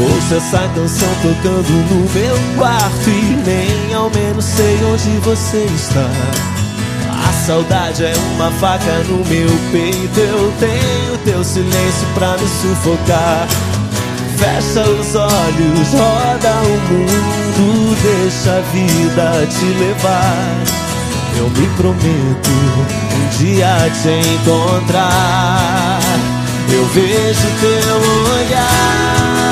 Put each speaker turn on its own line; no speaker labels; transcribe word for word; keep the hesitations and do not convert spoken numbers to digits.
Ouço essa canção tocando no meu quarto e nem ao menos sei onde você está. A saudade é uma faca no meu peito, eu tenho teu silêncio pra me sufocar. Fecha os olhos, roda o mundo, deixa a vida te levar. Eu me prometo um dia te encontrar. Eu vejo teu olhar